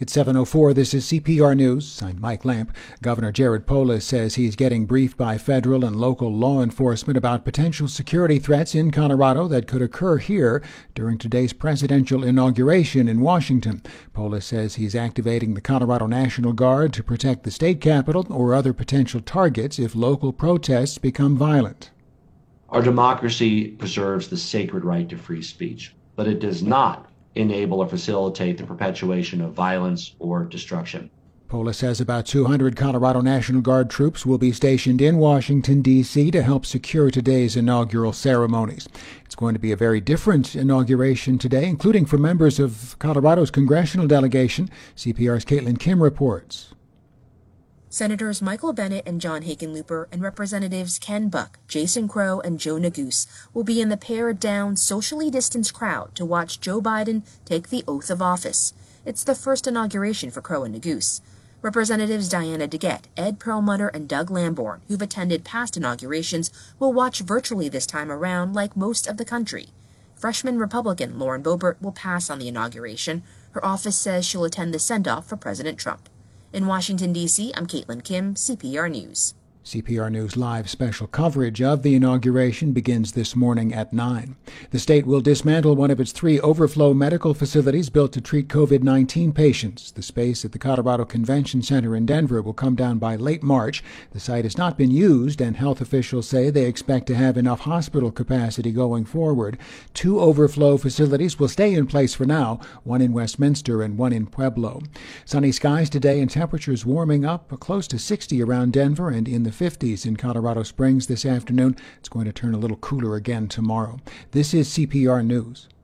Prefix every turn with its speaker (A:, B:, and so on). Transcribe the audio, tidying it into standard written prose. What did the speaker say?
A: It's 7:04. This is CPR News. I'm Mike Lamp. Governor Jared Polis says he's getting briefed by federal and local law enforcement about potential security threats in Colorado that could occur here during today's presidential inauguration in Washington. Polis says he's activating the Colorado National Guard to protect the state capitol or other potential targets if local protests become violent.
B: Our democracy preserves the sacred right to free speech, but it does not enable or facilitate the perpetuation of violence or destruction.
A: Polis says about 200 Colorado National Guard troops will be stationed in Washington, D.C. to help secure today's inaugural ceremonies. It's going to be a very different inauguration today, including for members of Colorado's congressional delegation. CPR's Caitlin Kim reports.
C: Senators Michael Bennet and John Hickenlooper and Representatives Ken Buck, Jason Crow, and Joe Neguse will be in the pared-down, socially distanced crowd to watch Joe Biden take the oath of office. It's the first inauguration for Crow and Neguse. Representatives Diana DeGette, Ed Perlmutter, and Doug Lamborn, who've attended past inaugurations, will watch virtually this time around like most of the country. Freshman Republican Lauren Boebert will pass on the inauguration. Her office says she'll attend the send-off for President Trump. In Washington, D.C., I'm Caitlin Kim, CPR News.
A: CPR News Live special coverage of the inauguration begins this morning at 9. The state will dismantle one of its 3 overflow medical facilities built to treat COVID-19 patients. The space at the Colorado Convention Center in Denver will come down by late March. The site has not been used, and health officials say they expect to have enough hospital capacity going forward. 2 overflow facilities will stay in place for now, one in Westminster and one in Pueblo. Sunny skies today and temperatures warming up close to 60 around Denver and in the 50s in Colorado Springs this afternoon. It's going to turn a little cooler again tomorrow. This is CPR News.